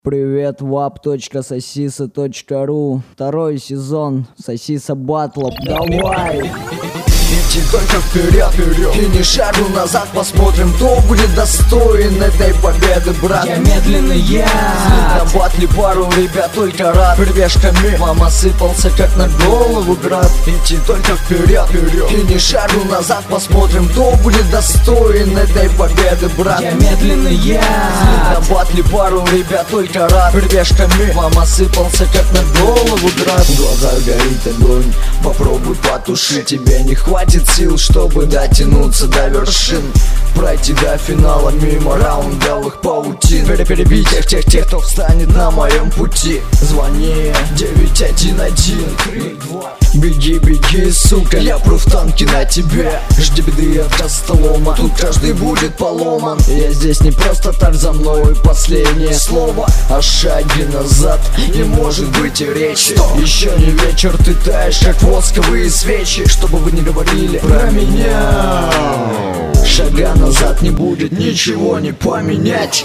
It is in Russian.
Привет, wap.sosisa.ru. Второй сезон Сосиса Батлов. Давай! Идти только вперед, и не шагу назад. Посмотрим, кто будет достоин этой победы, брат. Я медленный, на батле пару ребят только рад. Прибежками вам осыпался, как на голову град. Идти только вперед, и не шагу назад. Посмотрим, кто будет достоин этой победы, брат. Я медленный, на батле пару ребят только рад. Прибежками вам осыпался, как на голову град. В глазах горит огонь, попробуй потушить. Тебе не хватит сил, чтобы дотянуться до вершин, пройти до финала мимо раундовых паутин. Перебить тех, кто встанет на моем пути. Звони 911. Беги, сука, я пру в танке на тебе. Жди беды от костолома, тут каждый будет поломан. Я здесь не просто так, за мной последнее слово. О шаге назад не может быть и речи. Еще не вечер, ты таешь, как восковые свечи. Чтобы вы не говорили про меня, шага назад не будет, ничего не поменять.